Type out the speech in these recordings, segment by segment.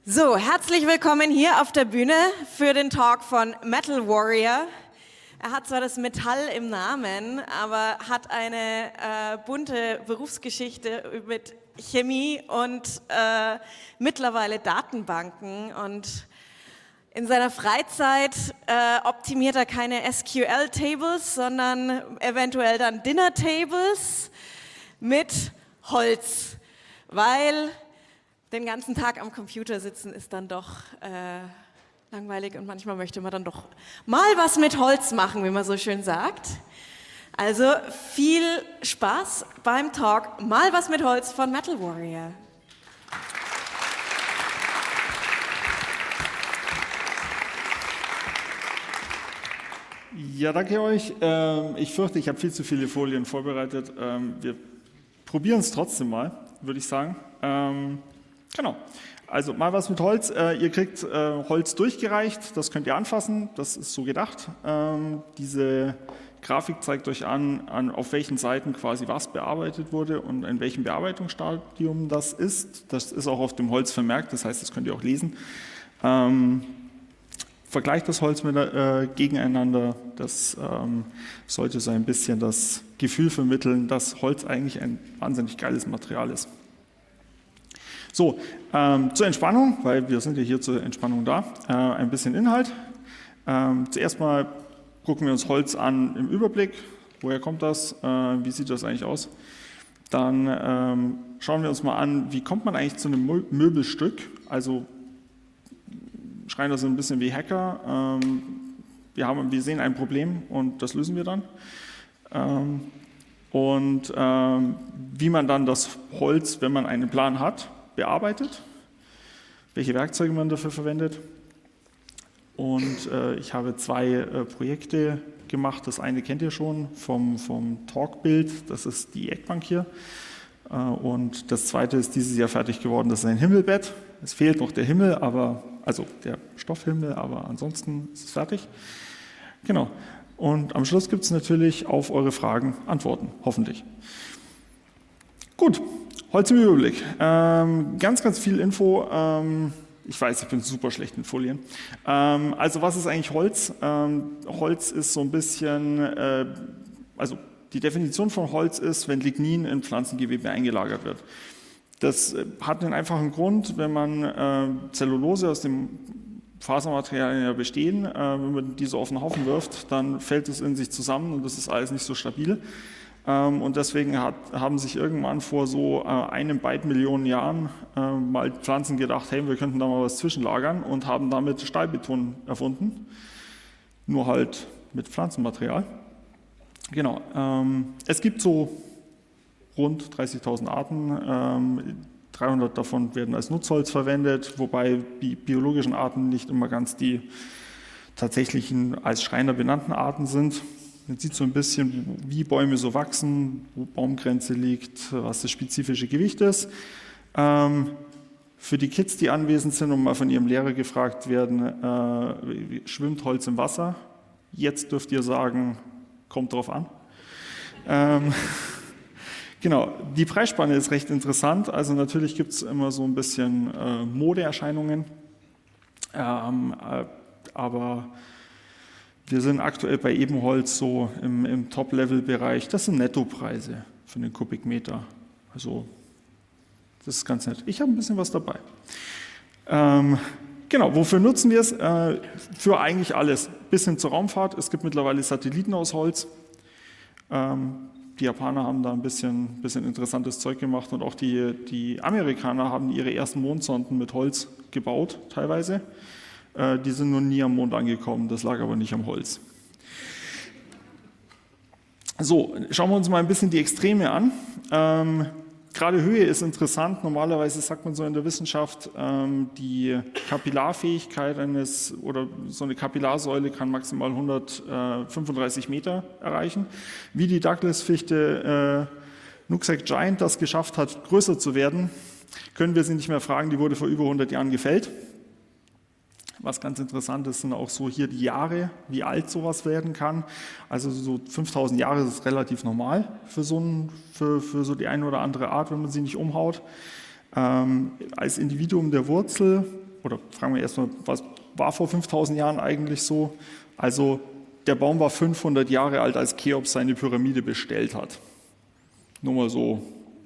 So, herzlich willkommen hier auf der Bühne für den Talk von Metal Warrior. Er hat zwar das Metall im Namen, aber hat eine bunte Berufsgeschichte mit Chemie und mittlerweile Datenbanken. Und in seiner Freizeit optimiert er keine SQL-Tables, sondern eventuell dann Dinner-Tables mit Holz, weil den ganzen Tag am Computer sitzen ist dann doch langweilig und manchmal möchte man dann doch mal was mit Holz machen, wie man so schön sagt. Also viel Spaß beim Talk Mal was mit Holz von Metal Warrior. Ja, danke euch. Ich fürchte, ich habe viel zu viele Folien vorbereitet. Wir probieren es trotzdem mal, würde ich sagen. Genau, also mal was mit Holz. Ihr kriegt Holz durchgereicht, das könnt ihr anfassen, das ist so gedacht. Diese Grafik zeigt euch an, auf welchen Seiten quasi was bearbeitet wurde und in welchem Bearbeitungsstadium das ist. Das ist auch auf dem Holz vermerkt, das heißt, das könnt ihr auch lesen. Vergleicht das Holz gegeneinander, das sollte so ein bisschen das Gefühl vermitteln, dass Holz eigentlich ein wahnsinnig geiles Material ist. So, zur Entspannung, weil wir sind ja hier zur Entspannung da, ein bisschen Inhalt. Zuerst mal gucken wir uns Holz an im Überblick. Woher kommt das? Wie sieht das eigentlich aus? Dann schauen wir uns mal an, wie kommt man eigentlich zu einem Möbelstück? Also schreien das so ein bisschen wie Hacker. Wir sehen ein Problem und das lösen wir dann. Wie man dann das Holz, wenn man einen Plan hat, bearbeitet, welche Werkzeuge man dafür verwendet. Und ich habe zwei Projekte gemacht. Das eine kennt ihr schon vom Talkbild, das ist die Eckbank hier. Und das zweite ist dieses Jahr fertig geworden, das ist ein Himmelbett. Es fehlt noch der Himmel, also der Stoffhimmel, aber ansonsten ist es fertig. Genau. Und am Schluss gibt es natürlich auf eure Fragen Antworten, hoffentlich. Gut. Holz im Überblick. Ganz viel Info. Ich weiß, ich bin super schlecht mit Folien. Also was ist eigentlich Holz? Holz ist so ein bisschen, also die Definition von Holz ist, wenn Lignin in Pflanzengewebe eingelagert wird. Das hat einen einfachen Grund, wenn man Zellulose aus dem Fasermaterialien ja bestehen, wenn man diese auf den Haufen wirft, dann fällt es in sich zusammen und das ist alles nicht so stabil. Und deswegen haben sich irgendwann vor so 1 Byte-Millionen Jahren mal Pflanzen gedacht, hey, wir könnten da mal was zwischenlagern und haben damit Stahlbeton erfunden, nur halt mit Pflanzenmaterial. Genau, es gibt so rund 30.000 Arten, 300 davon werden als Nutzholz verwendet, wobei die biologischen Arten nicht immer ganz die tatsächlichen als Schreiner benannten Arten sind. Man sieht so ein bisschen, wie Bäume so wachsen, wo Baumgrenze liegt, was das spezifische Gewicht ist. Für die Kids, die anwesend sind und mal von ihrem Lehrer gefragt werden, schwimmt Holz im Wasser? Jetzt dürft ihr sagen, kommt drauf an. Genau, die Preisspanne ist recht interessant. Also natürlich gibt es immer so ein bisschen Modeerscheinungen, aber wir sind aktuell bei Ebenholz so im Top-Level-Bereich. Das sind Nettopreise für den Kubikmeter. Also das ist ganz nett. Ich habe ein bisschen was dabei. Genau, wofür nutzen wir es? Für eigentlich alles. Bis hin zur Raumfahrt. Es gibt mittlerweile Satelliten aus Holz. Die Japaner haben da ein bisschen interessantes Zeug gemacht und auch die Amerikaner haben ihre ersten Mondsonden mit Holz gebaut, teilweise. Die sind noch nie am Mond angekommen, das lag aber nicht am Holz. So, schauen wir uns mal ein bisschen die Extreme an. Gerade Höhe ist interessant. Normalerweise sagt man so in der Wissenschaft, die Kapillarfähigkeit oder so eine Kapillarsäule kann maximal 135 Meter erreichen. Wie die Douglas-Fichte Nooksack Giant das geschafft hat, größer zu werden, können wir sie nicht mehr fragen. Die wurde vor über 100 Jahren gefällt. Was ganz interessant ist, sind auch so hier die Jahre, wie alt sowas werden kann. Also so 5000 Jahre ist relativ normal für so die eine oder andere Art, wenn man sie nicht umhaut. Als Individuum der Wurzel oder fragen wir erstmal, was war vor 5000 Jahren eigentlich so? Also der Baum war 500 Jahre alt, als Cheops seine Pyramide bestellt hat. Nur mal so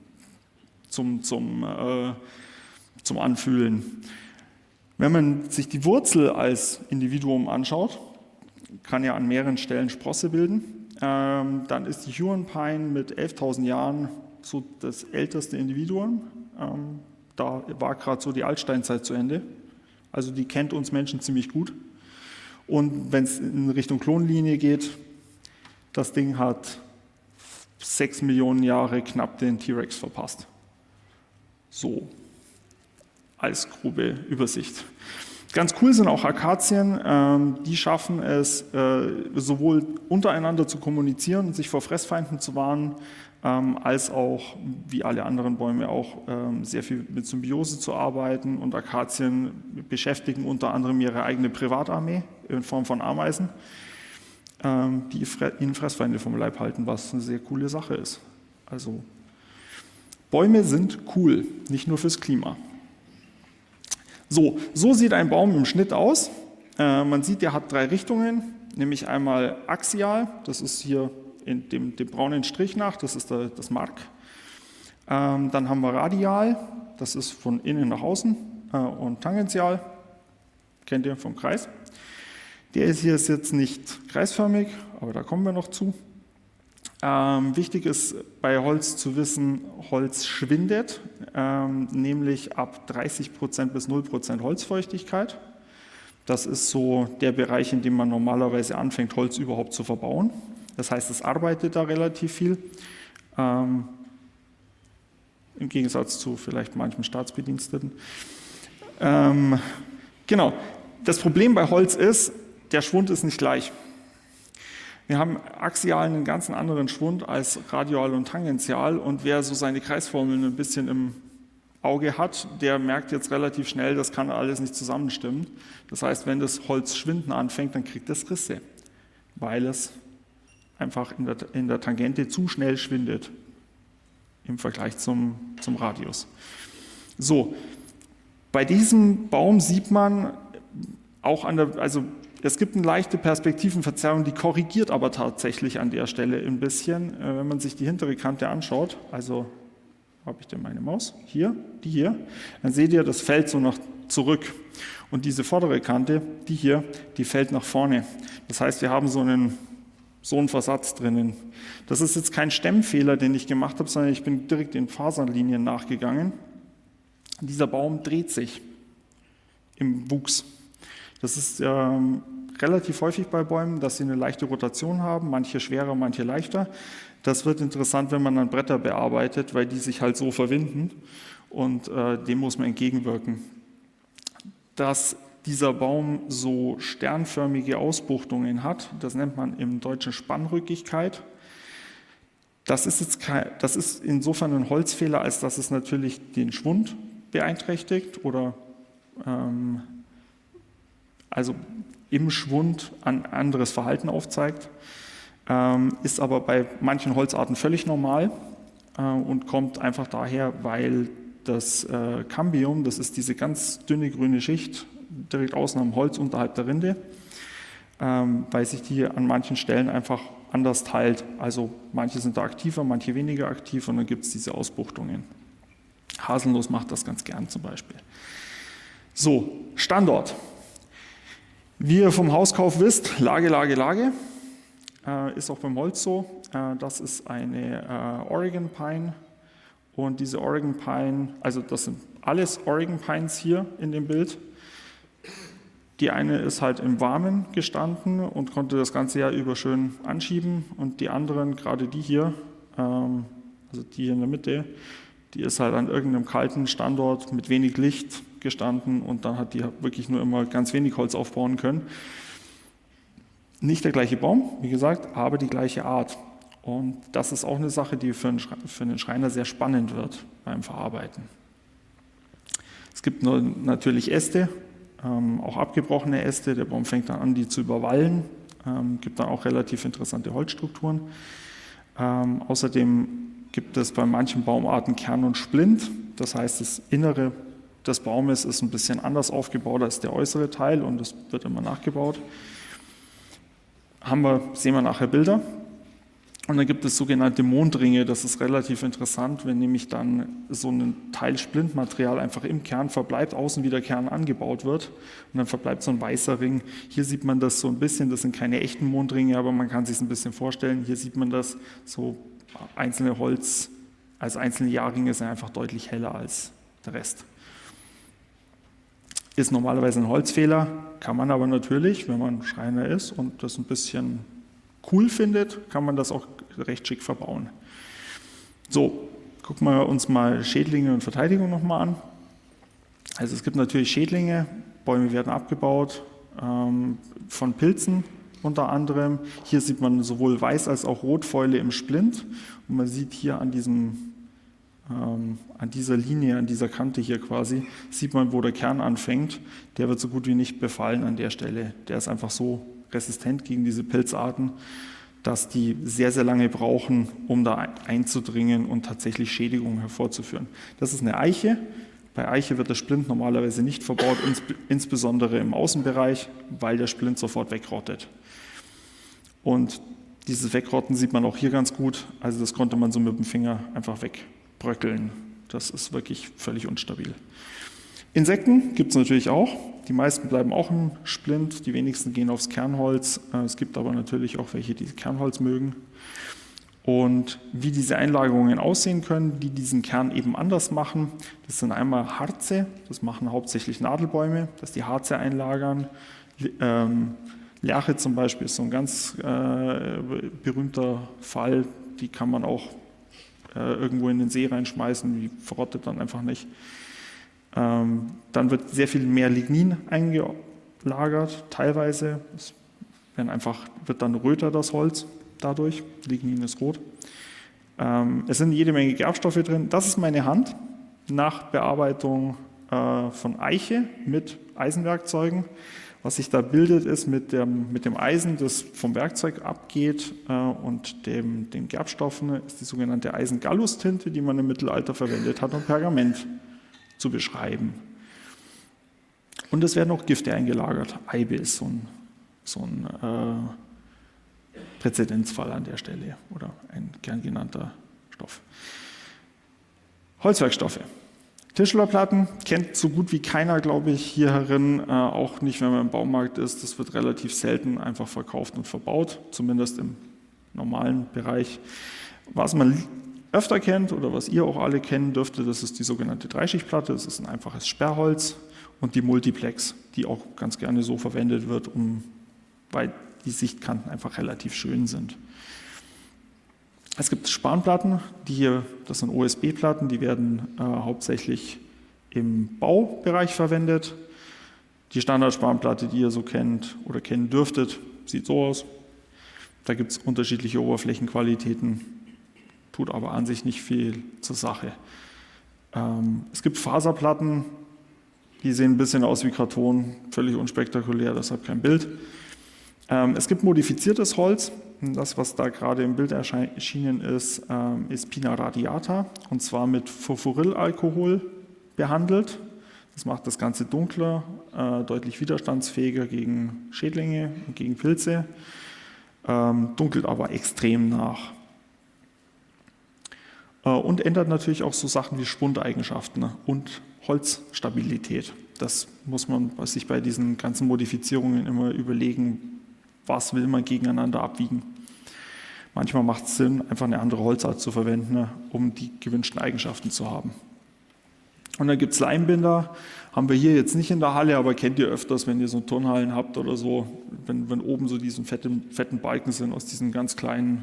zum Anfühlen. Wenn man sich die Wurzel als Individuum anschaut, kann ja an mehreren Stellen Sprosse bilden, dann ist die Huron Pine mit 11.000 Jahren so das älteste Individuum. Da war gerade so die Altsteinzeit zu Ende. Also die kennt uns Menschen ziemlich gut. Und wenn es in Richtung Klonlinie geht, das Ding hat 6 Millionen Jahre knapp den T-Rex verpasst. So, als grobe Übersicht. Ganz cool sind auch Akazien, die schaffen es, sowohl untereinander zu kommunizieren und sich vor Fressfeinden zu warnen, als auch, wie alle anderen Bäume auch, sehr viel mit Symbiose zu arbeiten. Und Akazien beschäftigen unter anderem ihre eigene Privatarmee in Form von Ameisen, die ihnen Fressfeinde vom Leib halten, was eine sehr coole Sache ist. Also Bäume sind cool, nicht nur fürs Klima. So sieht ein Baum im Schnitt aus. Man sieht, der hat 3 Richtungen, nämlich einmal axial, das ist hier in dem braunen Strich nach, das ist das Mark. Dann haben wir radial, das ist von innen nach außen, und tangential, kennt ihr vom Kreis. Der ist hier jetzt nicht kreisförmig, aber da kommen wir noch zu. Wichtig ist bei Holz zu wissen, Holz schwindet, nämlich ab 30% bis 0% Holzfeuchtigkeit. Das ist so der Bereich, in dem man normalerweise anfängt, Holz überhaupt zu verbauen. Das heißt, es arbeitet da relativ viel, im Gegensatz zu vielleicht manchem Staatsbediensteten. Genau, das Problem bei Holz ist, der Schwund ist nicht gleich. Wir haben axial einen ganz anderen Schwund als radial und tangential, und wer so seine Kreisformeln ein bisschen im Auge hat, der merkt jetzt relativ schnell, das kann alles nicht zusammenstimmen. Das heißt, wenn das Holz schwinden anfängt, dann kriegt es Risse, weil es einfach in der Tangente zu schnell schwindet im Vergleich zum Radius. So, bei diesem Baum sieht man auch es gibt eine leichte Perspektivenverzerrung, die korrigiert aber tatsächlich an der Stelle ein bisschen, wenn man sich die hintere Kante anschaut. Also, wo habe ich denn meine Maus? Hier, die hier. Dann seht ihr, das fällt so nach zurück. Und diese vordere Kante, die hier, die fällt nach vorne. Das heißt, wir haben so einen Versatz drinnen. Das ist jetzt kein Stemmfehler, den ich gemacht habe, sondern ich bin direkt den Fasernlinien nachgegangen. Dieser Baum dreht sich im Wuchs. Das ist relativ häufig bei Bäumen, dass sie eine leichte Rotation haben, manche schwerer, manche leichter. Das wird interessant, wenn man dann Bretter bearbeitet, weil die sich halt so verwinden, und dem muss man entgegenwirken. Dass dieser Baum so sternförmige Ausbuchtungen hat, das nennt man im Deutschen Spannrückigkeit. Das ist insofern ein Holzfehler, als dass es natürlich den Schwund beeinträchtigt oder also im Schwund ein anderes Verhalten aufzeigt, ist aber bei manchen Holzarten völlig normal und kommt einfach daher, weil das Cambium, das ist diese ganz dünne grüne Schicht direkt außen am Holz unterhalb der Rinde, weil sich die an manchen Stellen einfach anders teilt. Also manche sind da aktiver, manche weniger aktiv, und dann gibt es diese Ausbuchtungen. Haselnuss macht das ganz gern zum Beispiel. So, Standort. Wie ihr vom Hauskauf wisst, Lage, ist auch beim Holz so. Das ist eine Oregon Pine, und diese Oregon Pine, also das sind alles Oregon Pines hier in dem Bild. Die eine ist halt im Warmen gestanden und konnte das ganze Jahr über schön anschieben, und die anderen, gerade die hier, also die hier in der Mitte, die ist halt an irgendeinem kalten Standort mit wenig Licht gestanden, und dann hat die wirklich nur immer ganz wenig Holz aufbauen können. Nicht der gleiche Baum, wie gesagt, aber die gleiche Art. Und das ist auch eine Sache, die für einen Schreiner sehr spannend wird beim Verarbeiten. Es gibt natürlich Äste, auch abgebrochene Äste. Der Baum fängt dann an, die zu überwallen. Gibt dann auch relativ interessante Holzstrukturen. Außerdem gibt es bei manchen Baumarten Kern und Splint. Das heißt, das Innere des Baumes ist ein bisschen anders aufgebaut als der äußere Teil und das wird immer nachgebaut. Sehen wir nachher Bilder. Und dann gibt es sogenannte Mondringe, das ist relativ interessant, wenn nämlich dann so ein Teil Splintmaterial einfach im Kern verbleibt, außen wie der Kern angebaut wird und dann verbleibt so ein weißer Ring. Hier sieht man das so ein bisschen, das sind keine echten Mondringe, aber man kann sich es ein bisschen vorstellen. Hier sieht man das, so einzelne Holz, also einzelne Jahrringe sind einfach deutlich heller als der Rest. Ist normalerweise ein Holzfehler, kann man aber natürlich, wenn man Schreiner ist und das ein bisschen cool findet, kann man das auch recht schick verbauen. So, gucken wir uns mal Schädlinge und Verteidigung nochmal an. Also es gibt natürlich Schädlinge, Bäume werden abgebaut, von Pilzen unter anderem. Hier sieht man sowohl Weiß- als auch Rotfäule im Splint. Und man sieht hier an dieser Linie, an dieser Kante hier quasi, sieht man, wo der Kern anfängt. Der wird so gut wie nicht befallen an der Stelle. Der ist einfach so resistent gegen diese Pilzarten, dass die sehr, sehr lange brauchen, um da einzudringen und tatsächlich Schädigungen hervorzuführen. Das ist eine Eiche. Bei Eiche wird der Splint normalerweise nicht verbaut, insbesondere im Außenbereich, weil der Splint sofort wegrottet. Und dieses Wegrotten sieht man auch hier ganz gut. Also das konnte man so mit dem Finger einfach wegbröckeln. Das ist wirklich völlig unstabil. Insekten gibt es natürlich auch. Die meisten bleiben auch im Splint, die wenigsten gehen aufs Kernholz. Es gibt aber natürlich auch welche, die Kernholz mögen. Und wie diese Einlagerungen aussehen können, die diesen Kern eben anders machen, das sind einmal Harze, das machen hauptsächlich Nadelbäume, dass die Harze einlagern. Lärche zum Beispiel ist so ein ganz berühmter Fall, die kann man auch irgendwo in den See reinschmeißen, die verrottet dann einfach nicht. Dann wird sehr viel mehr Lignin eingelagert, teilweise. Es wird dann röter das Holz dadurch. Lignin ist rot. Es sind jede Menge Gerbstoffe drin. Das ist meine Hand nach Bearbeitung von Eiche mit Eisenwerkzeugen. Was sich da bildet, ist mit dem Eisen, das vom Werkzeug abgeht und den Gerbstoffen, ist die sogenannte Eisengallustinte, die man im Mittelalter verwendet hat, um Pergament zu beschreiben. Und es werden auch Gifte eingelagert. Eibe ist so ein Präzedenzfall an der Stelle oder ein gern genannter Stoff. Holzwerkstoffe. Tischlerplatten kennt so gut wie keiner, glaube ich, hier herin, auch nicht, wenn man im Baumarkt ist. Das wird relativ selten einfach verkauft und verbaut, zumindest im normalen Bereich. Was man öfter kennt oder was ihr auch alle kennen dürfte, das ist die sogenannte Dreischichtplatte. Das ist ein einfaches Sperrholz und die Multiplex, die auch ganz gerne so verwendet wird, weil die Sichtkanten einfach relativ schön sind. Es gibt Spanplatten, das sind OSB-Platten, die werden hauptsächlich im Baubereich verwendet. Die Standardspanplatte, die ihr so kennt oder kennen dürftet, sieht so aus. Da gibt es unterschiedliche Oberflächenqualitäten, tut aber an sich nicht viel zur Sache. Es gibt Faserplatten, die sehen ein bisschen aus wie Karton, völlig unspektakulär, deshalb kein Bild. Es gibt modifiziertes Holz. Das, was da gerade im Bild erschienen ist, ist Pina radiata und zwar mit Furfurylalkohol behandelt. Das macht das Ganze dunkler, deutlich widerstandsfähiger gegen Schädlinge und gegen Pilze, dunkelt aber extrem nach. Und ändert natürlich auch so Sachen wie Spundeigenschaften und Holzstabilität. Das muss man sich bei diesen ganzen Modifizierungen immer überlegen, was will man gegeneinander abwiegen. Manchmal macht es Sinn, einfach eine andere Holzart zu verwenden, um die gewünschten Eigenschaften zu haben. Und dann gibt es Leimbinder, haben wir hier jetzt nicht in der Halle, aber kennt ihr öfters, wenn ihr so Turnhallen habt oder so, wenn oben so diese fetten Balken sind aus diesen ganz kleinen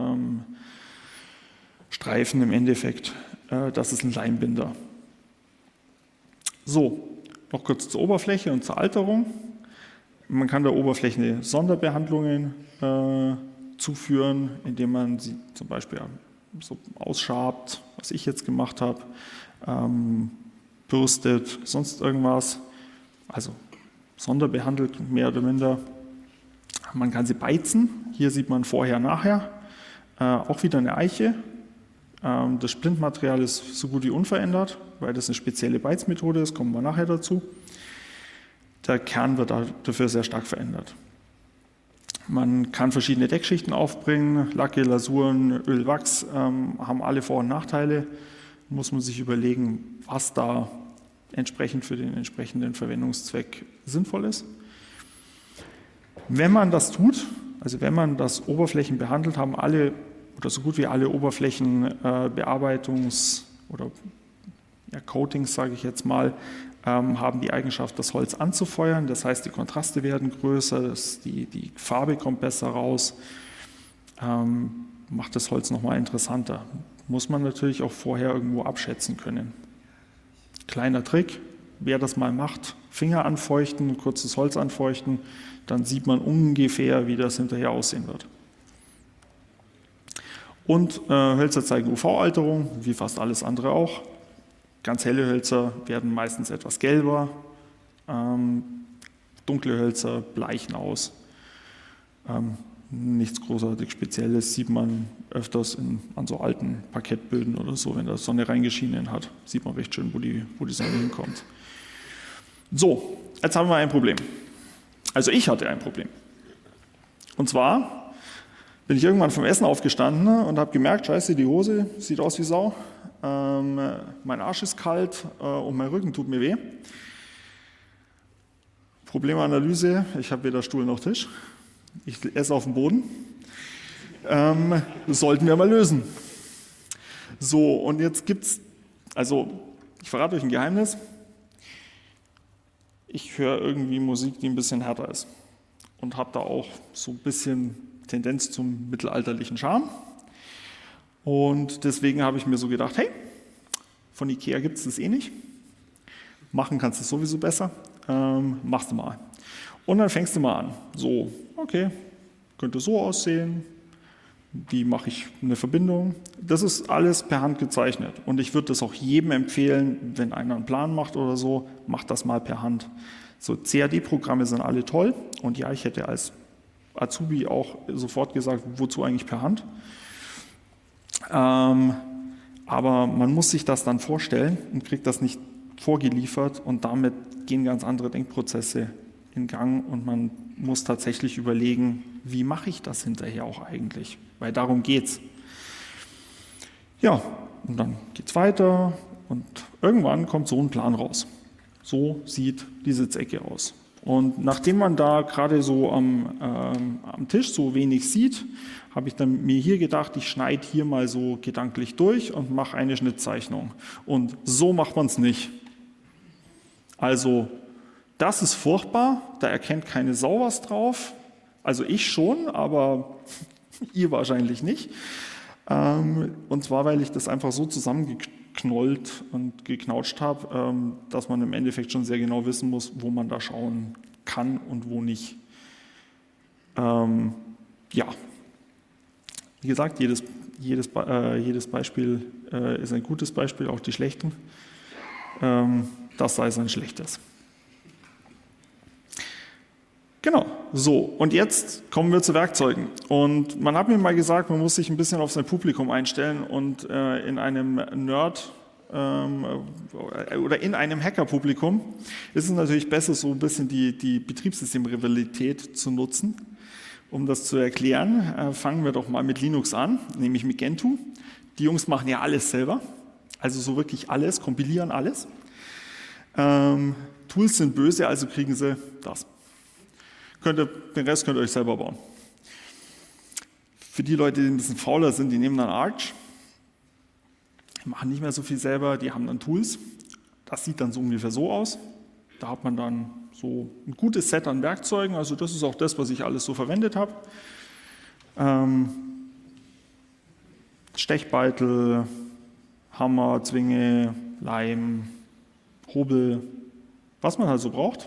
Streifen im Endeffekt. Das ist ein Leimbinder. So, noch kurz zur Oberfläche und zur Alterung. Man kann der Oberfläche Sonderbehandlungen zuführen, indem man sie zum Beispiel so ausschabt, was ich jetzt gemacht habe, bürstet, sonst irgendwas. Also sonderbehandelt, mehr oder minder. Man kann sie beizen. Hier sieht man vorher, nachher. Auch wieder eine Eiche. Das Splintmaterial ist so gut wie unverändert, weil das eine spezielle Beizmethode ist, kommen wir nachher dazu. Der Kern wird dafür sehr stark verändert. Man kann verschiedene Deckschichten aufbringen, Lacke, Lasuren, Öl, Wachs, haben alle Vor- und Nachteile. Muss man sich überlegen, was da entsprechend für den entsprechenden Verwendungszweck sinnvoll ist. Wenn man das tut, also wenn man das Oberflächen behandelt, haben alle oder so gut wie alle Oberflächenbearbeitungs- oder Coatings, sage ich jetzt mal, haben die Eigenschaft, das Holz anzufeuern. Das heißt, die Kontraste werden größer, die Farbe kommt besser raus, macht das Holz nochmal interessanter. Muss man natürlich auch vorher irgendwo abschätzen können. Kleiner Trick, wer das mal macht, Finger anfeuchten, kurzes Holz anfeuchten, dann sieht man ungefähr, wie das hinterher aussehen wird. Und Hölzer zeigen UV-Alterung, wie fast alles andere auch. Ganz helle Hölzer werden meistens etwas gelber, dunkle Hölzer bleichen aus. Nichts großartig Spezielles, sieht man öfters an so alten Parkettböden oder so, wenn da Sonne reingeschienen hat, sieht man recht schön, wo die Sonne hinkommt. So, jetzt haben wir ein Problem. Also ich hatte ein Problem. Und zwar bin ich irgendwann vom Essen aufgestanden und habe gemerkt, scheiße, die Hose sieht aus wie Sau, mein Arsch ist kalt und mein Rücken tut mir weh. Problemanalyse, ich habe weder Stuhl noch Tisch, ich esse auf dem Boden, das sollten wir mal lösen. So, und jetzt gibt's, also ich verrate euch ein Geheimnis, ich höre irgendwie Musik, die ein bisschen härter ist und habe da auch so ein bisschen Tendenz zum mittelalterlichen Charme. Und deswegen habe ich mir so gedacht, hey, von Ikea gibt es das eh nicht. Machen kannst du es sowieso besser. Machst du mal. Und dann fängst du mal an. So, okay, könnte so aussehen. Wie mache ich eine Verbindung? Das ist alles per Hand gezeichnet. Und ich würde das auch jedem empfehlen, wenn einer einen Plan macht oder so, macht das mal per Hand. So, CAD-Programme sind alle toll. Und ja, ich hätte als Azubi auch sofort gesagt, wozu eigentlich per Hand? Aber man muss sich das dann vorstellen und kriegt das nicht vorgeliefert und damit gehen ganz andere Denkprozesse in Gang und man muss tatsächlich überlegen, wie mache ich das hinterher auch eigentlich? Weil darum geht's. Ja, und dann geht's weiter und irgendwann kommt so ein Plan raus. So sieht die Sitzecke aus. Und nachdem man da gerade so am Tisch so wenig sieht, habe ich dann mir hier gedacht, ich schneide hier mal so gedanklich durch und mache eine Schnittzeichnung. Und so macht man es nicht. Also das ist furchtbar, da erkennt keine Sau was drauf. Also ich schon, aber ihr wahrscheinlich nicht. Und zwar, weil ich das einfach so zusammengeknollt und geknautscht habe, dass man im Endeffekt schon sehr genau wissen muss, wo man da schauen kann und wo nicht. Ja, wie gesagt, jedes Beispiel ist ein gutes Beispiel, auch die schlechten. Das sei es ein schlechtes. Genau, so, und jetzt kommen wir zu Werkzeugen. Und man hat mir mal gesagt, man muss sich ein bisschen auf sein Publikum einstellen und in einem Nerd- oder in einem Hacker-Publikum ist es natürlich besser, so ein bisschen die Betriebssystem-Rivalität zu nutzen. Um das zu erklären, fangen wir doch mal mit Linux an, nämlich mit Gentoo. Die Jungs machen ja alles selber, also so wirklich alles, kompilieren alles. Tools sind böse, also kriegen sie das. Den Rest könnt ihr euch selber bauen. Für die Leute, die ein bisschen fauler sind, die nehmen dann Arch, machen nicht mehr so viel selber, die haben dann Tools. Das sieht dann so ungefähr so aus. Da hat man dann so ein gutes Set an Werkzeugen, also das ist auch das, was ich alles so verwendet habe. Stechbeitel, Hammer, Zwinge, Leim, Hobel, was man halt so braucht.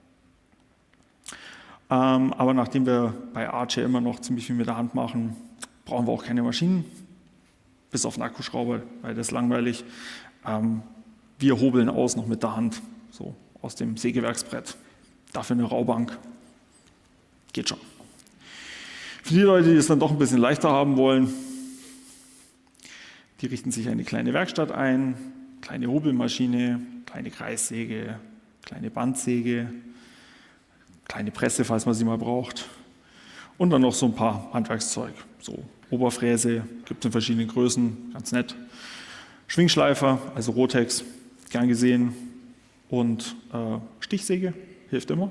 Aber nachdem wir bei Arch ja immer noch ziemlich viel mit der Hand machen, brauchen wir auch keine Maschinen, bis auf einen Akkuschrauber, weil das ist langweilig. Wir hobeln aus noch mit der Hand, so aus dem Sägewerksbrett. Dafür eine Raubank. Geht schon. Für die Leute, die es dann doch ein bisschen leichter haben wollen, Die richten sich eine kleine Werkstatt ein, kleine Hobelmaschine, kleine Kreissäge, kleine Bandsäge, kleine Presse, falls man sie mal braucht. Und dann noch so ein paar Handwerkszeug. So Oberfräse, gibt es in verschiedenen Größen, ganz nett. Schwingschleifer, also Rotex, gern gesehen. Und Stichsäge, hilft immer.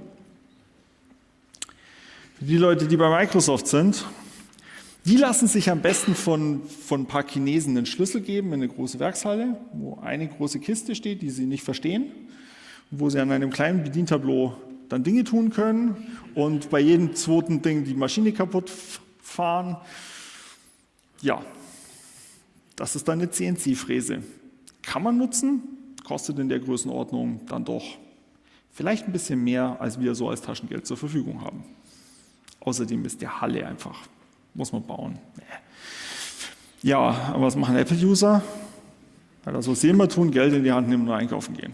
Für die Leute, die bei Microsoft sind, die lassen sich am besten von ein paar Chinesen einen Schlüssel geben in eine große Werkshalle, wo eine große Kiste steht, die sie nicht verstehen, wo sie an einem kleinen Bedientableau dann Dinge tun können und bei jedem zweiten Ding die Maschine kaputt fahren. Ja, das ist dann eine CNC-Fräse. Kann man nutzen, kostet in der Größenordnung dann doch vielleicht ein bisschen mehr, als wir so als Taschengeld zur Verfügung haben. Außerdem ist der Halle einfach, muss man bauen. Ja, aber was machen Apple-User? Weil das, was sie immer tun, Geld in die Hand nehmen und einkaufen gehen.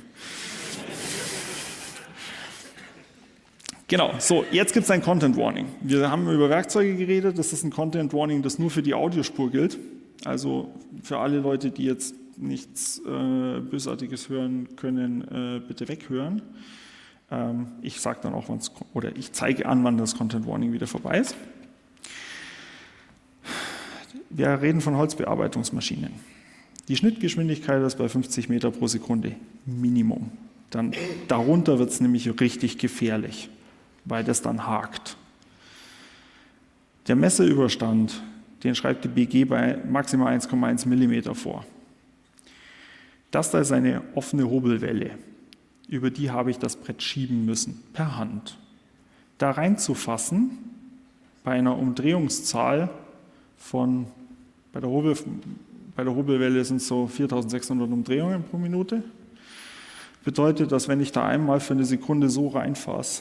Genau, so, jetzt gibt es ein Content Warning. Wir haben über Werkzeuge geredet, das ist ein Content Warning, das nur für die Audiospur gilt. Also für alle Leute, die jetzt nichts Bösartiges hören können, bitte weghören. Ich sage dann auch, ich zeige an, wann das Content Warning wieder vorbei ist. Wir reden von Holzbearbeitungsmaschinen. Die Schnittgeschwindigkeit ist bei 50 Meter pro Sekunde Minimum. Dann darunter wird es nämlich richtig gefährlich, weil das dann hakt. Der Messeüberstand, den schreibt die BG bei maximal 1,1 mm vor. Das da ist eine offene Hobelwelle. Über die habe ich das Brett schieben müssen, per Hand. Da reinzufassen, bei einer Umdrehungszahl von, bei der Hobelwelle sind es so 4600 Umdrehungen pro Minute, bedeutet, dass wenn ich da einmal für eine Sekunde so reinfasse,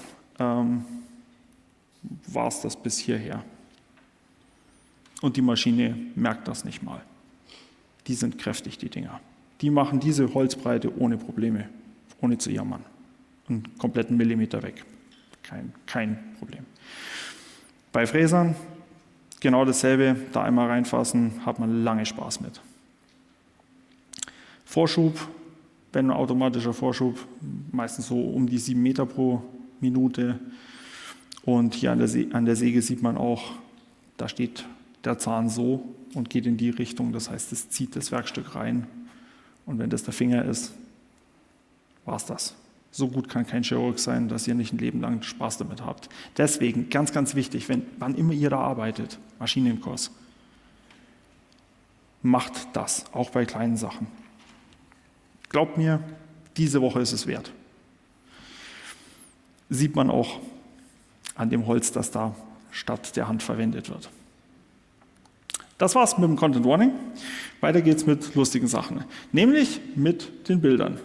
war es das bis hierher. Und die Maschine merkt das nicht mal. Die sind kräftig, die Dinger. Die machen diese Holzbreite ohne Probleme, ohne zu jammern. Einen kompletten Millimeter weg. Kein Problem. Bei Fräsern genau dasselbe. Da einmal reinfassen, hat man lange Spaß mit. Vorschub, wenn ein automatischer Vorschub, meistens so um die 7 Meter pro Minute. Und hier an der Säge sieht man auch, da steht der Zahn so und geht in die Richtung. Das heißt, es zieht das Werkstück rein. Und wenn das der Finger ist, war es das. So gut kann kein Chirurg sein, dass ihr nicht ein Leben lang Spaß damit habt. Deswegen, ganz, ganz wichtig, wann immer ihr da arbeitet, Maschinenkurs, macht das, auch bei kleinen Sachen. Glaubt mir, diese Woche ist es wert. Sieht man auch an dem Holz, das da statt der Hand verwendet wird. Das war's mit dem Content Warning. Weiter geht's mit lustigen Sachen, nämlich mit den Bildern.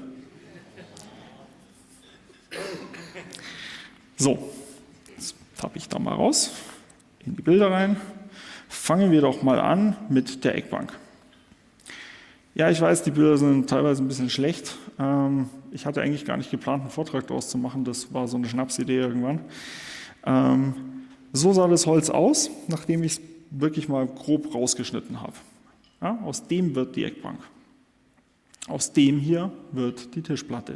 So, jetzt tappe ich da mal raus, in die Bilder rein. Fangen wir doch mal an mit der Eckbank. Ja, ich weiß, die Bilder sind teilweise ein bisschen schlecht. Ich hatte eigentlich gar nicht geplant, einen Vortrag daraus zu machen. Das war so eine Schnapsidee irgendwann. So sah das Holz aus, nachdem ich es wirklich mal grob rausgeschnitten habe. Ja, aus dem wird die Eckbank. Aus dem hier wird die Tischplatte.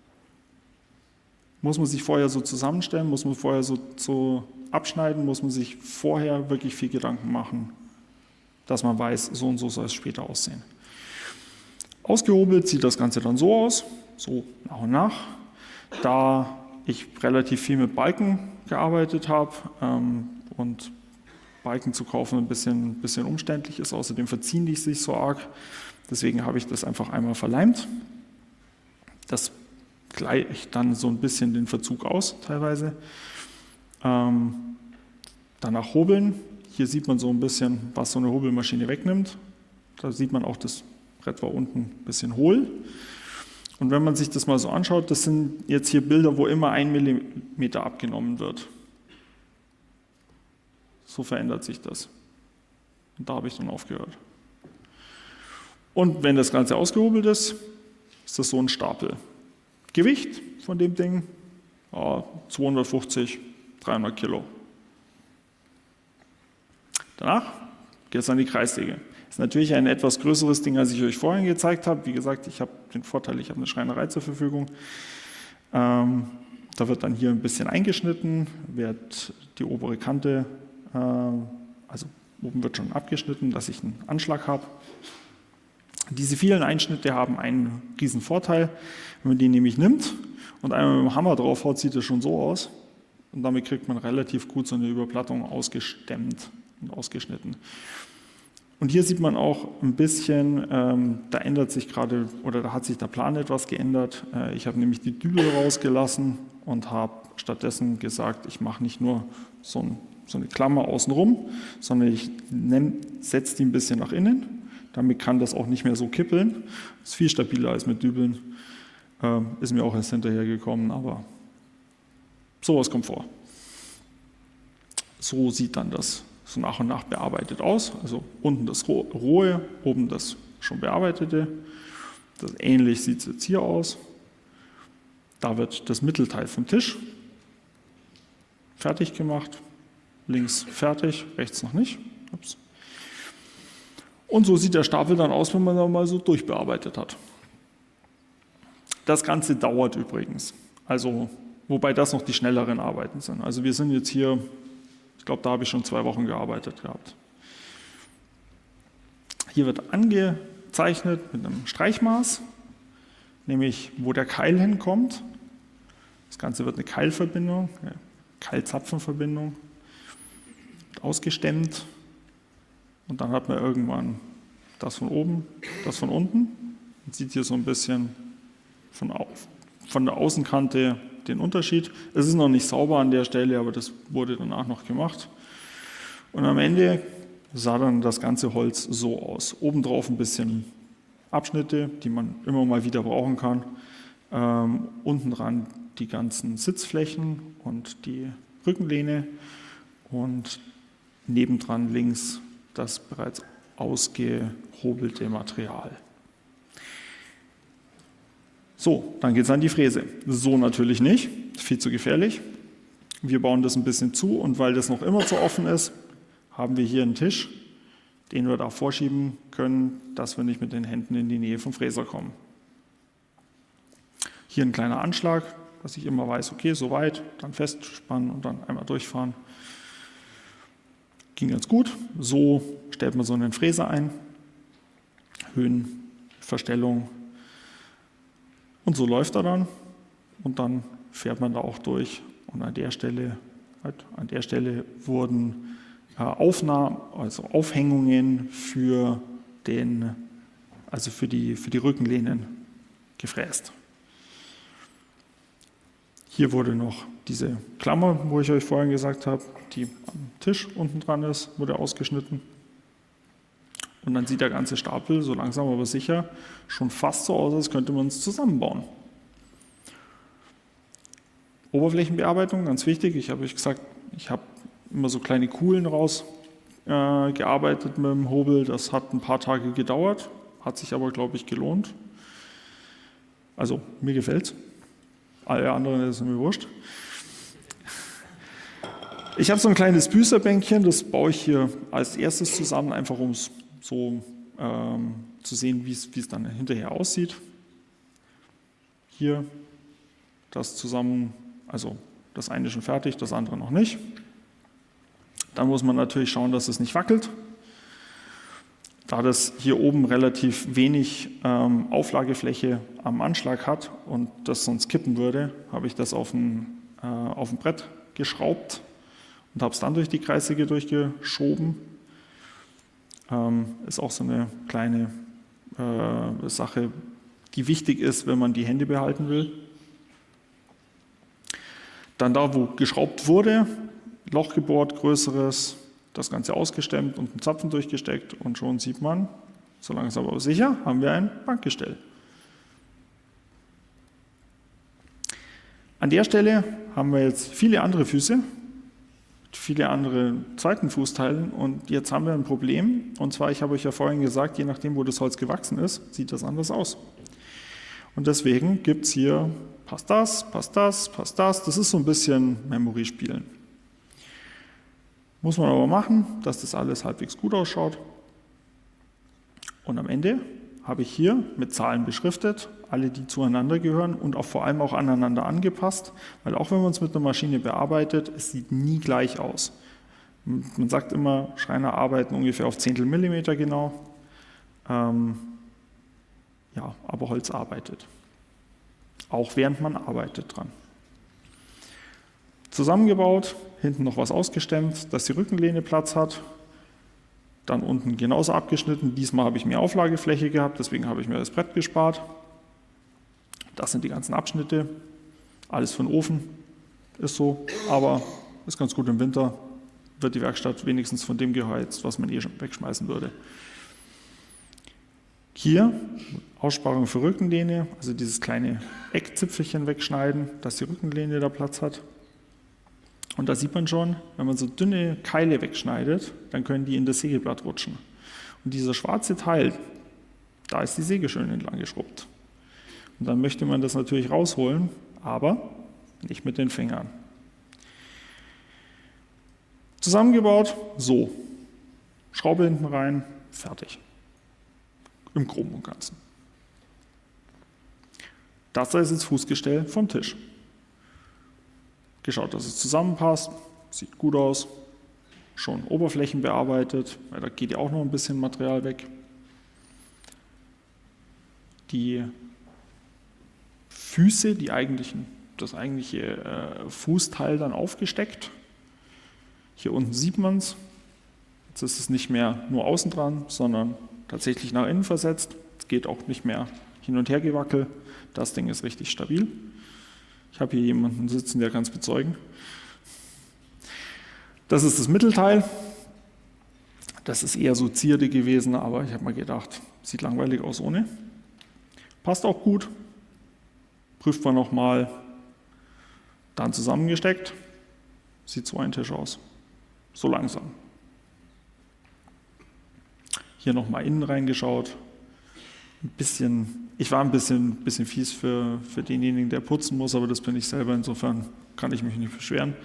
Muss man sich vorher so zusammenstellen, muss man vorher so abschneiden, muss man sich vorher wirklich viel Gedanken machen, dass man weiß, so und so soll es später aussehen. Ausgehobelt sieht das Ganze dann so aus, so nach und nach. Da ich relativ viel mit Balken gearbeitet habe und Balken zu kaufen ein bisschen umständlich ist, außerdem verziehen die sich so arg. Deswegen habe ich das einfach einmal verleimt. Das gleicht dann so ein bisschen den Verzug aus, teilweise. Danach hobeln. Hier sieht man so ein bisschen, was so eine Hobelmaschine wegnimmt. Da sieht man auch, das Brett war unten ein bisschen hohl. Und wenn man sich das mal so anschaut, das sind jetzt hier Bilder, wo immer 1 Millimeter abgenommen wird. So verändert sich das. Und da habe ich dann aufgehört. Und wenn das Ganze ausgehobelt ist, ist das so ein Stapel. Gewicht von dem Ding, 250, 300 Kilo. Danach geht es an die Kreissäge. Das ist natürlich ein etwas größeres Ding, als ich euch vorhin gezeigt habe. Wie gesagt, ich habe den Vorteil, ich habe eine Schreinerei zur Verfügung. Da wird dann hier ein bisschen eingeschnitten, wird die obere Kante, also oben wird schon abgeschnitten, dass ich einen Anschlag habe. Diese vielen Einschnitte haben einen riesen Vorteil. Wenn man die nämlich nimmt und einmal mit dem Hammer drauf haut, sieht das schon so aus. Und damit kriegt man relativ gut so eine Überplattung ausgestemmt und ausgeschnitten. Und hier sieht man auch ein bisschen, da ändert sich gerade, oder da hat sich der Plan etwas geändert. Ich habe nämlich die Dübel rausgelassen und habe stattdessen gesagt, ich mache nicht nur so eine Klammer außenrum, sondern ich setze die ein bisschen nach innen. Damit kann das auch nicht mehr so kippeln. Das ist viel stabiler als mit Dübeln. Ist mir auch erst hinterher gekommen, aber sowas kommt vor. So sieht dann das so nach und nach bearbeitet aus. Also unten das Rohe, oben das schon bearbeitete. Das ähnlich sieht es jetzt hier aus. Da wird das Mittelteil vom Tisch fertig gemacht. Links fertig, rechts noch nicht. Ups. Und so sieht der Stapel dann aus, wenn man da mal so durchbearbeitet hat. Das Ganze dauert übrigens. Also, wobei das noch die schnelleren Arbeiten sind. Also wir sind jetzt hier, ich glaube, da habe ich schon 2 Wochen gearbeitet gehabt. Hier wird angezeichnet mit einem Streichmaß, nämlich wo der Keil hinkommt. Das Ganze wird eine Keilverbindung, eine Keilzapfenverbindung, ausgestemmt. Und dann hat man irgendwann das von oben, das von unten. Man sieht hier so ein bisschen von der Außenkante den Unterschied. Es ist noch nicht sauber an der Stelle, aber das wurde danach noch gemacht. Und am Ende sah dann das ganze Holz so aus. Obendrauf ein bisschen Abschnitte, die man immer mal wieder brauchen kann. Unten dran die ganzen Sitzflächen und die Rückenlehne. Und nebendran links das bereits ausgehobelte Material. So, dann geht es an die Fräse. So natürlich nicht, viel zu gefährlich. Wir bauen das ein bisschen zu und weil das noch immer zu offen ist, haben wir hier einen Tisch, den wir da vorschieben können, dass wir nicht mit den Händen in die Nähe vom Fräser kommen. Hier ein kleiner Anschlag, dass ich immer weiß, okay, so weit, dann festspannen und dann einmal durchfahren. Ging ganz gut. So stellt man so einen Fräser ein. Höhen, Verstellung. Und so läuft er dann. Und dann fährt man da auch durch. Und an der Stelle wurden Aufhängungen für die Rückenlehnen gefräst. Hier wurde noch diese Klammer, wo ich euch vorhin gesagt habe, die am Tisch unten dran ist, wurde ausgeschnitten. Und dann sieht der ganze Stapel so langsam aber sicher schon fast so aus, als könnte man es zusammenbauen. Oberflächenbearbeitung, ganz wichtig. Ich habe euch gesagt, ich habe immer so kleine Kuhlen rausgearbeitet mit dem Hobel. Das hat ein paar Tage gedauert, hat sich aber, glaube ich, gelohnt. Also mir gefällt es. Alle anderen ist mir wurscht. Ich habe so ein kleines Büßerbänkchen, das baue ich hier als erstes zusammen, einfach um es so zu sehen, wie es dann hinterher aussieht. Hier das zusammen, also das eine schon fertig, das andere noch nicht. Dann muss man natürlich schauen, dass es nicht wackelt. Da das hier oben relativ wenig Auflagefläche am Anschlag hat und das sonst kippen würde, habe ich das auf ein Brett geschraubt und habe es dann durch die Kreissäge durchgeschoben. Ist auch so eine kleine Sache, die wichtig ist, wenn man die Hände behalten will. Dann da, wo geschraubt wurde, Loch gebohrt, größeres, das Ganze ausgestemmt und einen Zapfen durchgesteckt und schon sieht man, so langsam aber sicher, haben wir ein Bankgestell. An der Stelle haben wir jetzt viele andere Füße, viele andere zweiten Fußteilen und jetzt haben wir ein Problem und zwar, ich habe euch ja vorhin gesagt, je nachdem, wo das Holz gewachsen ist, sieht das anders aus. Und deswegen gibt es hier, passt das, das ist so ein bisschen Memory spielen. Muss man aber machen, dass das alles halbwegs gut ausschaut. Und am Ende habe ich hier mit Zahlen beschriftet, alle, die zueinander gehören und auch vor allem auch aneinander angepasst, weil auch wenn man es mit einer Maschine bearbeitet, es sieht nie gleich aus. Man sagt immer, Schreiner arbeiten ungefähr auf Zehntel Millimeter genau, aber Holz arbeitet. Auch während man arbeitet dran. Zusammengebaut, hinten noch was ausgestemmt, dass die Rückenlehne Platz hat. Dann unten genauso abgeschnitten. Diesmal habe ich mehr Auflagefläche gehabt, deswegen habe ich mir das Brett gespart. Das sind die ganzen Abschnitte. Alles für den Ofen ist so, aber ist ganz gut im Winter. Wird die Werkstatt wenigstens von dem geheizt, was man schon wegschmeißen würde. Hier Aussparung für Rückenlehne, also dieses kleine Eckzipfelchen wegschneiden, dass die Rückenlehne da Platz hat. Und da sieht man schon, wenn man so dünne Keile wegschneidet, dann können die in das Sägeblatt rutschen. Und dieser schwarze Teil, da ist die Säge schön entlang geschrubbt. Und dann möchte man das natürlich rausholen, aber nicht mit den Fingern. Zusammengebaut, so. Schraube hinten rein, fertig. Im Groben und Ganzen. Das ist das Fußgestell vom Tisch. Geschaut, dass es zusammenpasst, sieht gut aus, schon Oberflächen bearbeitet, weil da geht ja auch noch ein bisschen Material weg. Die Füße, das eigentliche Fußteil dann aufgesteckt. Hier unten sieht man es. Jetzt ist es nicht mehr nur außen dran, sondern tatsächlich nach innen versetzt. Es geht auch nicht mehr hin und her gewackelt. Das Ding ist richtig stabil. Ich habe hier jemanden sitzen, der kann es bezeugen. Das ist das Mittelteil. Das ist eher so Zierde gewesen, aber ich habe mal gedacht, sieht langweilig aus ohne. Passt auch gut. Prüft man nochmal. Dann zusammengesteckt. Sieht so ein Tisch aus. So langsam. Hier nochmal innen reingeschaut. Ich war ein bisschen fies für denjenigen, der putzen muss, aber das bin ich selber, insofern kann ich mich nicht beschweren.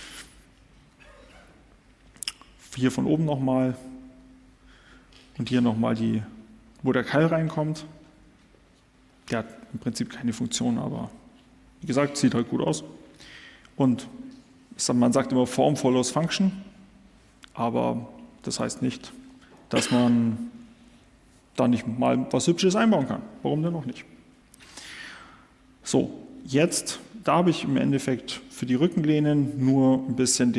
Hier von oben nochmal und hier nochmal wo der Keil reinkommt. Der hat im Prinzip keine Funktion, aber wie gesagt, sieht halt gut aus. Und man sagt immer Form follows Function, aber das heißt nicht, dass man da nicht mal was Hübsches einbauen kann. Warum denn noch nicht? So, jetzt, da habe ich im Endeffekt für die Rückenlehnen nur ein bisschen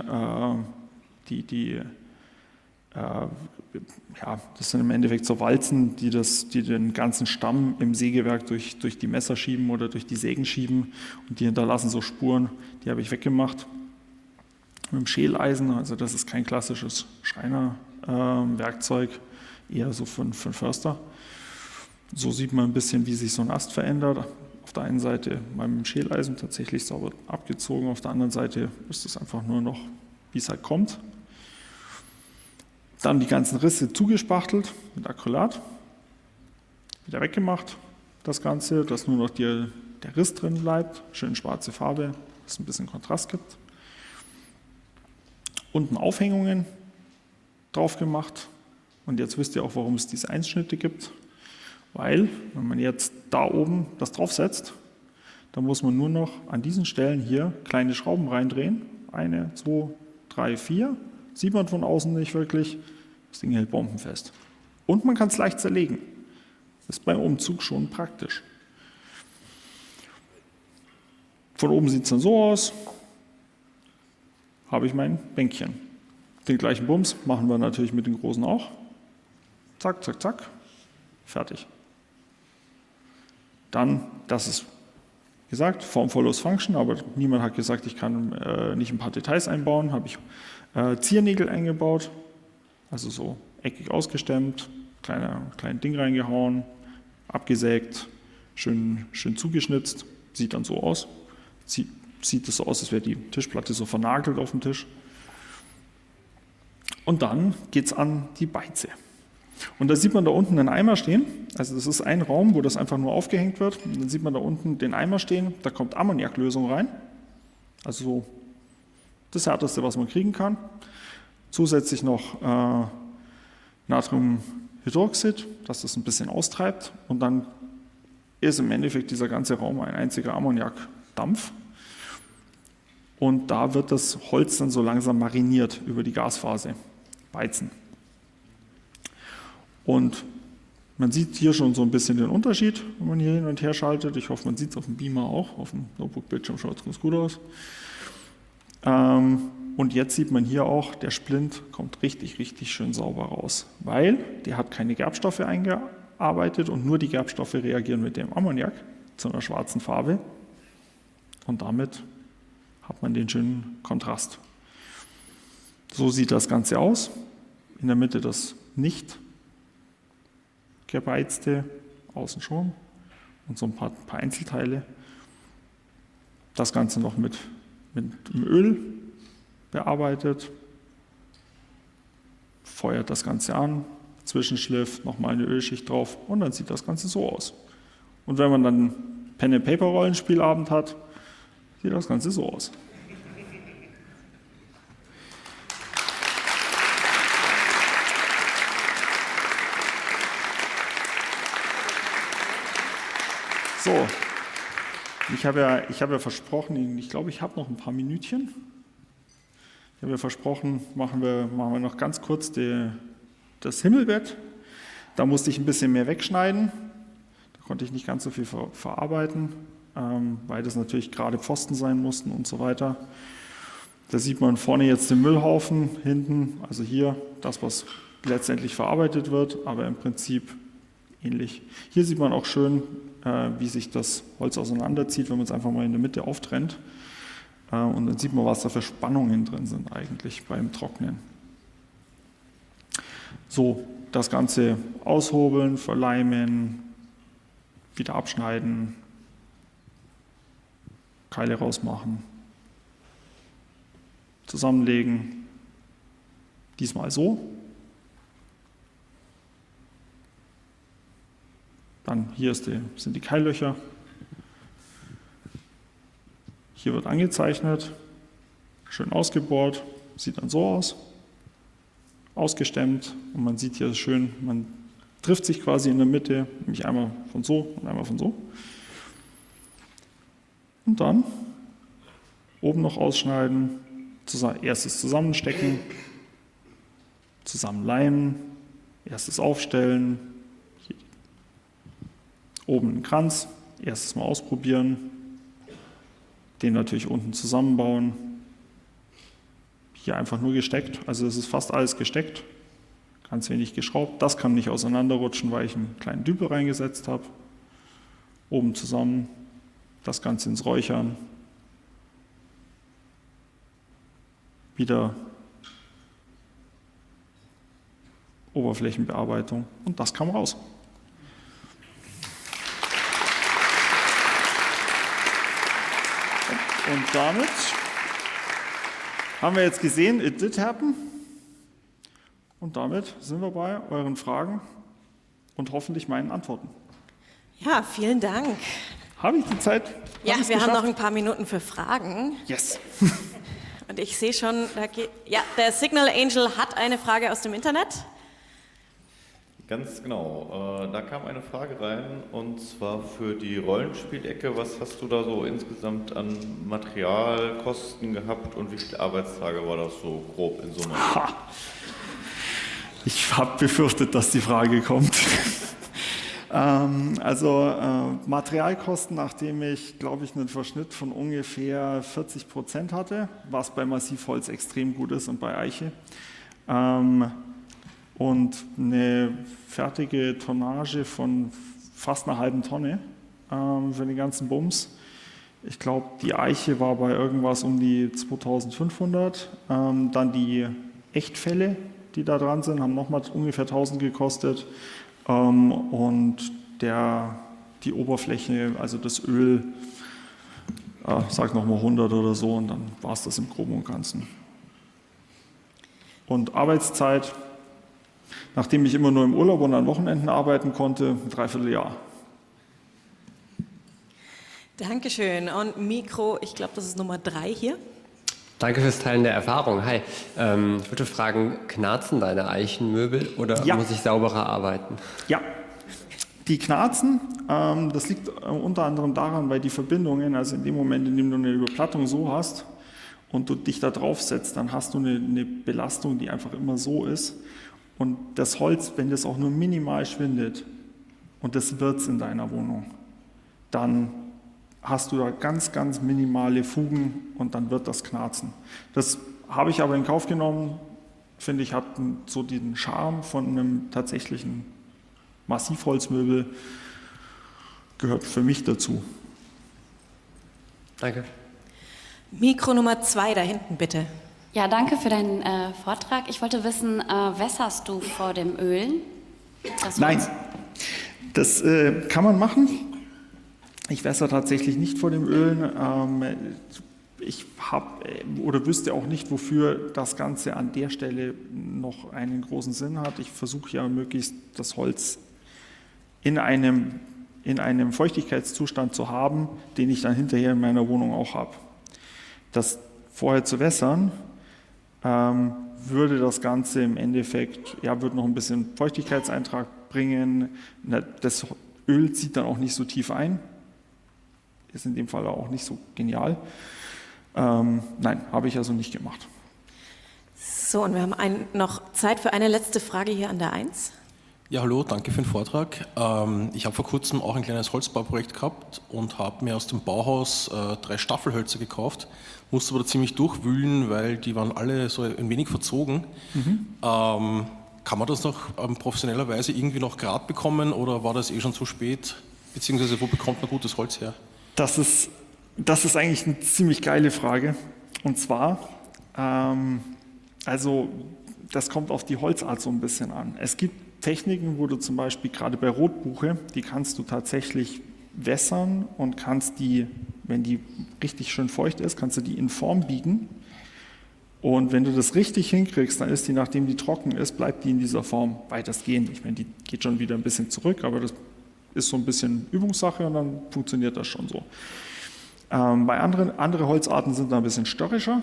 das sind im Endeffekt so Walzen, die den ganzen Stamm im Sägewerk durch die Messer schieben oder durch die Sägen schieben und die hinterlassen so Spuren, die habe ich weggemacht. Mit dem Schäleisen, also das ist kein klassisches Schreinerwerkzeug, eher so für Förster. So sieht man ein bisschen, wie sich so ein Ast verändert. Auf der einen Seite mal mit dem Schäleisen tatsächlich sauber abgezogen, auf der anderen Seite ist es einfach nur noch, wie es halt kommt. Dann die ganzen Risse zugespachtelt mit Acrylat, wieder weggemacht, das Ganze, dass nur noch der Riss drin bleibt, schön schwarze Farbe, dass es ein bisschen Kontrast gibt. Unten Aufhängungen drauf gemacht und jetzt wisst ihr auch, warum es diese Einschnitte gibt, weil wenn man jetzt da oben das draufsetzt, dann muss man nur noch an diesen Stellen hier kleine Schrauben reindrehen, 1, 2, 3, 4, sieht man von außen nicht wirklich, das Ding hält bombenfest. Und man kann es leicht zerlegen, ist beim Umzug schon praktisch. Von oben sieht es dann so aus, habe ich mein Bänkchen. Den gleichen Bums machen wir natürlich mit den großen auch. Zack, zack, zack, fertig. Dann, das ist gesagt, Form follows Function, aber niemand hat gesagt, ich kann nicht ein paar Details einbauen. Habe ich Ziernägel eingebaut, also so eckig ausgestemmt, klein Ding reingehauen, abgesägt, schön zugeschnitzt, sieht dann so aus. Sieht es so aus, als wäre die Tischplatte so vernagelt auf dem Tisch. Und dann geht es an die Beize. Und da sieht man da unten einen Eimer stehen. Also das ist ein Raum, wo das einfach nur aufgehängt wird. Und dann sieht man da unten den Eimer stehen. Da kommt Ammoniaklösung rein. Also so das Härteste, was man kriegen kann. Zusätzlich noch Hydroxid, dass das ein bisschen austreibt und dann ist im Endeffekt dieser ganze Raum ein einziger Ammoniakdampf. Und da wird das Holz dann so langsam mariniert über die Gasphase, Weizen. Und man sieht hier schon so ein bisschen den Unterschied, wenn man hier hin und her schaltet. Ich hoffe, man sieht es auf dem Beamer auch. Auf dem Notebook-Bildschirm schaut es ganz gut aus. Und jetzt sieht man hier auch, der Splint kommt richtig, richtig schön sauber raus, weil der hat keine Gerbstoffe eingearbeitet und nur die Gerbstoffe reagieren mit dem Ammoniak zu einer schwarzen Farbe. Und damit hat man den schönen Kontrast. So sieht das Ganze aus. In der Mitte das nicht gebeizte, außen schon und so ein paar Einzelteile. Das Ganze noch mit dem Öl bearbeitet, feuert das Ganze an, Zwischenschliff, nochmal eine Ölschicht drauf und dann sieht das Ganze so aus. Und wenn man dann Pen-and-Paper-Rollenspielabend hat, sieht das Ganze so aus. So, ich habe ja versprochen, ich glaube, ich habe noch ein paar Minütchen. Ich habe ja versprochen, machen wir noch ganz kurz das Himmelbett. Da musste ich ein bisschen mehr wegschneiden. Da konnte ich nicht ganz so viel verarbeiten, weil das natürlich gerade Pfosten sein mussten und so weiter. Da sieht man vorne jetzt den Müllhaufen, hinten, also hier das, was letztendlich verarbeitet wird, aber im Prinzip ähnlich. Hier sieht man auch schön, wie sich das Holz auseinanderzieht, wenn man es einfach mal in der Mitte auftrennt. Und dann sieht man, was da für Spannungen drin sind eigentlich beim Trocknen. So, das Ganze aushobeln, verleimen, wieder abschneiden, Keile rausmachen, zusammenlegen. Diesmal so. Dann hier sind die Keillöcher. Hier wird angezeichnet, schön ausgebohrt, sieht dann so aus, ausgestemmt und man sieht hier schön, man trifft sich quasi in der Mitte, nämlich einmal von so und einmal von so. Und dann oben noch ausschneiden, erstes zusammenstecken, zusammenleimen, erstes aufstellen, hier. Oben einen Kranz, erstes Mal ausprobieren, den natürlich unten zusammenbauen. Hier einfach nur gesteckt, also es ist fast alles gesteckt, ganz wenig geschraubt. Das kann nicht auseinanderrutschen, weil ich einen kleinen Dübel reingesetzt habe. Oben zusammen, das Ganze ins Räuchern. Wieder Oberflächenbearbeitung und das kam raus. Und damit haben wir jetzt gesehen, it did happen. Und damit sind wir bei euren Fragen und hoffentlich meinen Antworten. Ja, vielen Dank. Habe ich die Zeit? Ja, wir haben noch ein paar Minuten für Fragen. Yes. Und ich sehe schon, der Signal Angel hat eine Frage aus dem Internet. Ganz genau. Da kam eine Frage rein und zwar für die Rollenspielecke. Was hast du da so insgesamt an Materialkosten gehabt und wie viele Arbeitstage war das so grob in Summe? Ich habe befürchtet, dass die Frage kommt. Materialkosten, nachdem ich, glaube ich, einen Verschnitt von ungefähr 40% hatte, was bei Massivholz extrem gut ist und bei Eiche. Und eine fertige Tonnage von fast einer halben Tonne für den ganzen Bums. Ich glaube, die Eiche war bei irgendwas um die 2500. Dann die Echtfälle, die da dran sind, haben nochmal ungefähr 1000 gekostet. Und die Oberfläche, also das Öl, sag nochmal 100 oder so, und dann war es das im Groben und Ganzen. Und Arbeitszeit, nachdem ich immer nur im Urlaub und an Wochenenden arbeiten konnte, ein Dreivierteljahr. Dankeschön. Und Mikro, ich glaube, das ist Nummer 3 hier. Danke fürs Teilen der Erfahrung. Hi, ich würde fragen, knarzen deine Eichenmöbel oder Ja. muss ich sauberer arbeiten? Ja, die knarzen. Das liegt unter anderem daran, weil die Verbindungen, also in dem Moment, in dem du eine Überplattung so hast und du dich da drauf setzt, dann hast du eine Belastung, die einfach immer so ist. Und das Holz, wenn das auch nur minimal schwindet, und das wird's in deiner Wohnung, dann hast du da ganz, ganz minimale Fugen und dann wird das knarzen. Das habe ich aber in Kauf genommen, finde ich, hat so den Charme von einem tatsächlichen Massivholzmöbel, gehört für mich dazu. Danke. Mikro Nummer 2 da hinten, bitte. Ja, danke für deinen Vortrag. Ich wollte wissen, wässerst du vor dem Ölen? Nein, das kann man machen. Ich wässer tatsächlich nicht vor dem Ölen. Ich wüsste auch nicht, wofür das Ganze an der Stelle noch einen großen Sinn hat. Ich versuche ja möglichst das Holz in einem Feuchtigkeitszustand zu haben, den ich dann hinterher in meiner Wohnung auch habe. Das vorher zu wässern, würde das Ganze im Endeffekt, würde noch ein bisschen Feuchtigkeitseintrag bringen. Das Öl zieht dann auch nicht so tief ein. Ist in dem Fall auch nicht so genial. Nein, habe ich also nicht gemacht. So, und wir haben noch Zeit für eine letzte Frage hier an der 1. Ja, hallo, danke für den Vortrag. Ich habe vor kurzem auch ein kleines Holzbauprojekt gehabt und habe mir aus dem Bauhaus 3 Staffelhölzer gekauft, musste aber da ziemlich durchwühlen, weil die waren alle so ein wenig verzogen. Kann man das noch professionellerweise irgendwie noch gerade bekommen oder war das eh schon zu spät? Beziehungsweise wo bekommt man gutes Holz her? Das ist eigentlich eine ziemlich geile Frage. Und zwar, das kommt auf die Holzart so ein bisschen an. Es gibt Techniken, wo du zum Beispiel gerade bei Rotbuche, die kannst du tatsächlich wässern und kannst die, wenn die richtig schön feucht ist, kannst du die in Form biegen. Und wenn du das richtig hinkriegst, dann ist die, nachdem die trocken ist, bleibt die in dieser Form weitestgehend. Ich meine, die geht schon wieder ein bisschen zurück, aber das ist so ein bisschen Übungssache und dann funktioniert das schon so. Bei andere Holzarten sind da ein bisschen störrischer.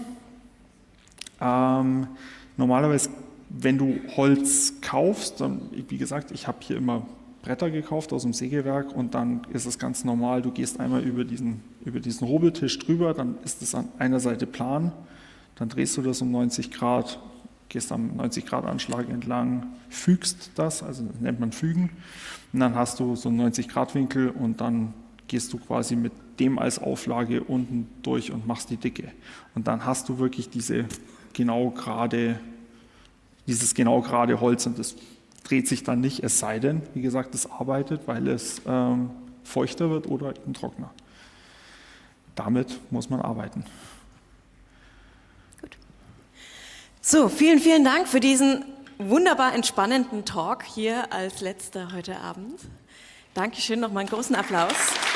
Normalerweise, wenn du Holz kaufst, dann, wie gesagt, ich habe hier immer Bretter gekauft aus dem Sägewerk und dann ist es ganz normal, du gehst einmal über diesen Hobeltisch drüber, dann ist es an einer Seite plan, dann drehst du das um 90 Grad, gehst am 90 Grad Anschlag entlang, fügst das, also das nennt man Fügen, und dann hast du so einen 90 Grad Winkel und dann gehst du quasi mit dem als Auflage unten durch und machst die Dicke. Und dann hast du wirklich dieses genau gerade Holz und das dreht sich dann nicht, es sei denn, wie gesagt, es arbeitet, weil es feuchter wird oder eben trockener. Damit muss man arbeiten. Gut. So, vielen, vielen Dank für diesen wunderbar entspannenden Talk hier als letzter heute Abend. Dankeschön, nochmal einen großen Applaus.